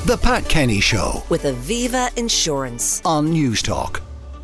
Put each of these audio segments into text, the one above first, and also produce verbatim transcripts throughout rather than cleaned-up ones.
The Pat Kenny Show with Aviva Insurance on Newstalk.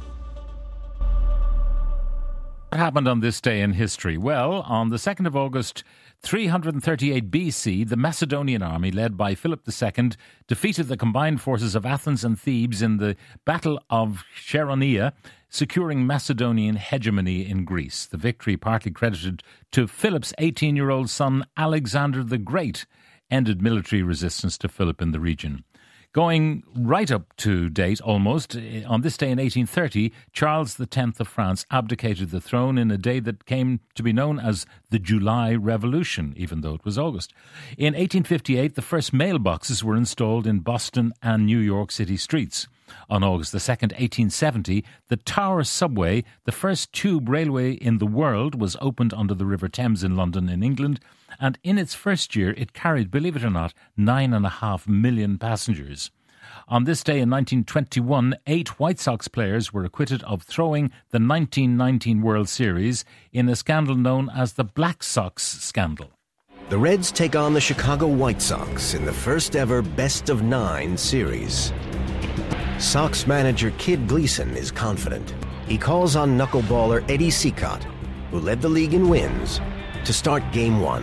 What happened on this day in history? Well, on the second of August, three hundred thirty-eight B C, the Macedonian army, led by Philip the Second, defeated the combined forces of Athens and Thebes in the Battle of Chaeronea, securing Macedonian hegemony in Greece. The victory, partly credited to Philip's eighteen-year-old son Alexander the Great, ended military resistance to Philip in the region. Going right up to date, almost, on this day in eighteen thirty, Charles the Tenth of France abdicated the throne in a day that came to be known as the July Revolution, even though it was August. In eighteen fifty-eight, the first mailboxes were installed in Boston and New York City streets. On August the second, eighteen seventy, the Tower Subway, the first tube railway in the world, was opened under the River Thames in London, in England, and in its first year it carried, believe it or not, nine and a half million passengers. On this day in nineteen twenty-one, eight White Sox players were acquitted of throwing the nineteen nineteen World Series in a scandal known as the Black Sox scandal. The Reds take on the Chicago White Sox in the first ever Best of Nine series. Sox manager Kid Gleason is confident. He calls on knuckleballer Eddie Cicotte, who led the league in wins, to start Game One.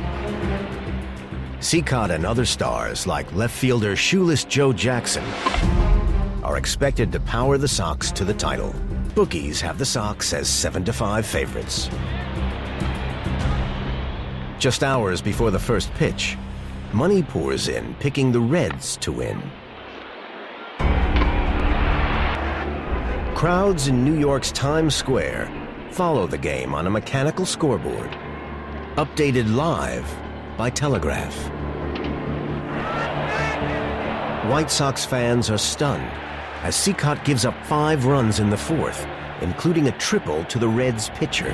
Cicotte and other stars like left fielder Shoeless Joe Jackson are expected to power the Sox to the title. Bookies have the Sox as seven to five favorites. Just hours before the first pitch, money pours in, picking the Reds to win. Crowds in New York's Times Square follow the game on a mechanical scoreboard, updated live by telegraph. White Sox fans are stunned as Cicotte gives up five runs in the fourth, including a triple to the Reds pitcher.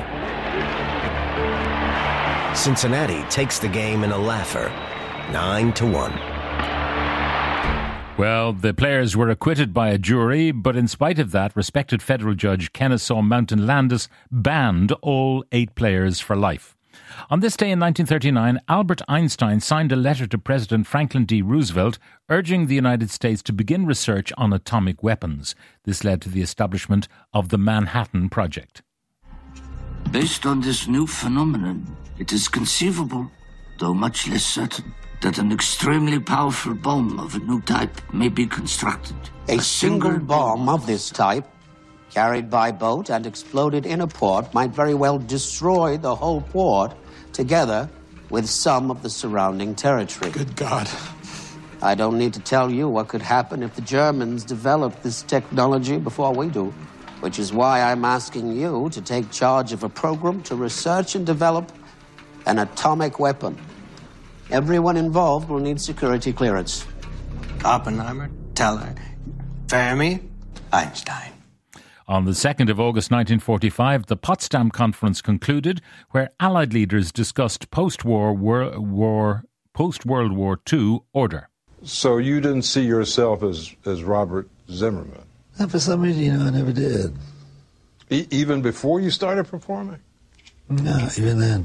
Cincinnati takes the game in a laugher, nine to one. Well, the players were acquitted by a jury, but in spite of that, respected federal judge Kennesaw Mountain Landis banned all eight players for life. On this day in nineteen thirty-nine, Albert Einstein signed a letter to President Franklin D. Roosevelt urging the United States to begin research on atomic weapons. This led to the establishment of the Manhattan Project. Based on this new phenomenon, it is conceivable, though much less certain, that an extremely powerful bomb of a new type may be constructed. A single bomb of this type, carried by boat and exploded in a port, might very well destroy the whole port, together with some of the surrounding territory. Good God. I don't need to tell you what could happen if the Germans develop this technology before we do, which is why I'm asking you to take charge of a program to research and develop an atomic weapon. Everyone involved will need security clearance. Oppenheimer, Teller, Fermi, Einstein. On the second of August nineteen forty-five, the Potsdam Conference concluded, where Allied leaders discussed post-war war, war, post-World War Two order. So you didn't see yourself as, as Robert Zimmerman? And for some reason, you know, I never did. E- even before you started performing? No, even then.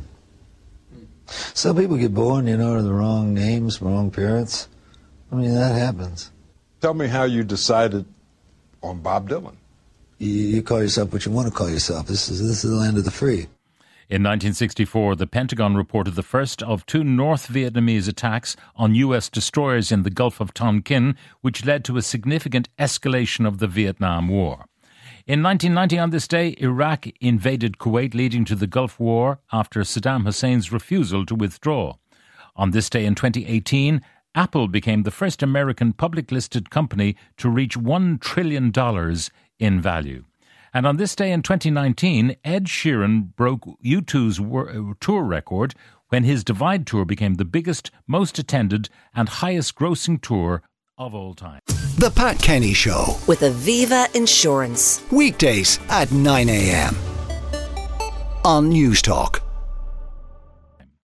Some people get born, you know, to the wrong names, wrong parents. I mean, that happens. Tell me how you decided on Bob Dylan. You, you call yourself what you want to call yourself. This is this is the land of the free. In nineteen sixty-four, the Pentagon reported the first of two North Vietnamese attacks on U S destroyers in the Gulf of Tonkin, which led to a significant escalation of the Vietnam War. In nineteen ninety, on this day, Iraq invaded Kuwait, leading to the Gulf War after Saddam Hussein's refusal to withdraw. On this day in twenty eighteen, Apple became the first American public-listed company to reach one trillion dollars in value. And on this day in twenty nineteen, Ed Sheeran broke U two's tour record when his Divide Tour became the biggest, most attended and highest-grossing tour of all time. The Pat Kenny Show with Aviva Insurance. Weekdays at nine a.m. on Newstalk.